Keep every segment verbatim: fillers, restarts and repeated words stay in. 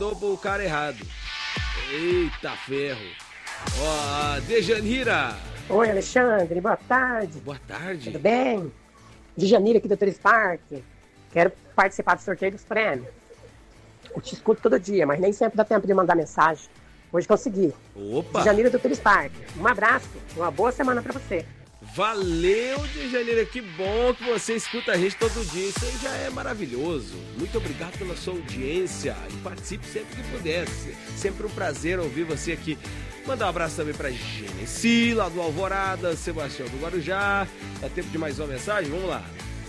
mandou pro cara errado. Eita ferro. Ó, a Dejanira. Oi, Alexandre, boa tarde. Boa tarde. Tudo bem? Dejanira aqui do Tourist Park. Quero participar do sorteio dos prêmios. Eu te escuto todo dia, mas nem sempre dá tempo de mandar mensagem. Hoje consegui. Opa! Dejanira do Tourist Park. Um abraço, uma boa semana pra você. Valeu, Dejanira, que bom que você escuta a gente todo dia, isso aí já é maravilhoso. Muito obrigado pela sua audiência e participe sempre que puder, sempre um prazer ouvir você aqui. Mandar um abraço também pra Genesi, lá do Alvorada, Sebastião do Guarujá. Dá tempo de mais uma mensagem? Vamos lá.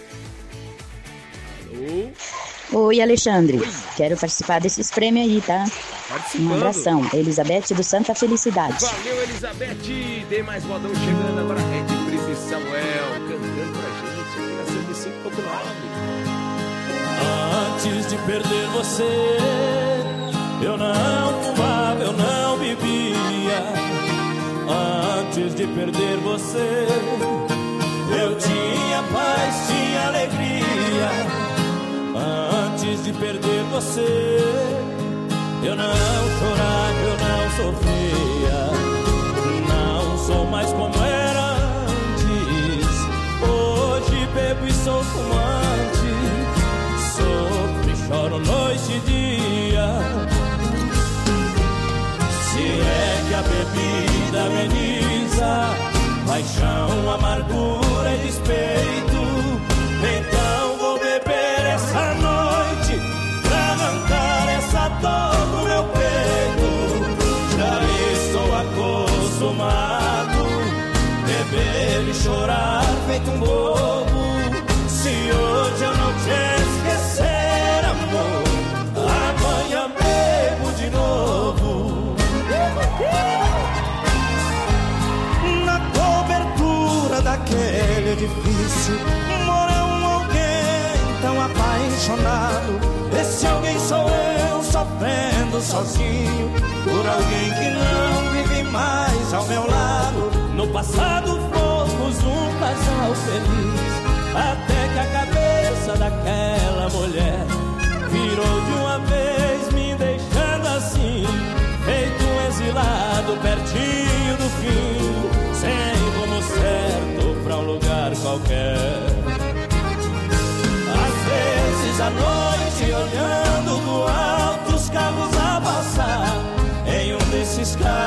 Alô? Oi, Alexandre. Oi. Quero participar desses prêmios aí, tá? Participando. Um abração. Elizabeth do Santa Felicidade. Valeu, Elizabeth. Tem mais modão chegando agora. É de Prime Samuel cantando pra gente aqui na cento e cinco ponto nove. Antes de perder você, eu não fumava, eu não bebia. Antes de perder você, eu tinha paz, tinha alegria. Antes de perder você, eu não chorava, eu não sofria. Não sou mais como era antes. Hoje bebo e sou fumante. Sofro e choro noite e dia. Se é que a bebida ameniza paixão, amargura e despeito, então vou beber essa noite pra arrancar essa dor do meu peito. Já estou acostumado beber e chorar feito um bobo. Se hoje eu não te esquecer, amor, amanhã bebo de novo. Na cobertura daquele edifício mora um alguém tão apaixonado. Esse alguém sou eu, sofrendo sozinho por alguém que não vive mais ao meu lado. No passado fomos um casal feliz, até que a cabeça daquela mulher virou de uma vez, me deixando assim, feito um exilado pertinho do fim, sem rumo certo pra um lugar qualquer. Às vezes à noite, olhando do alto os carros a passar, em um desses carros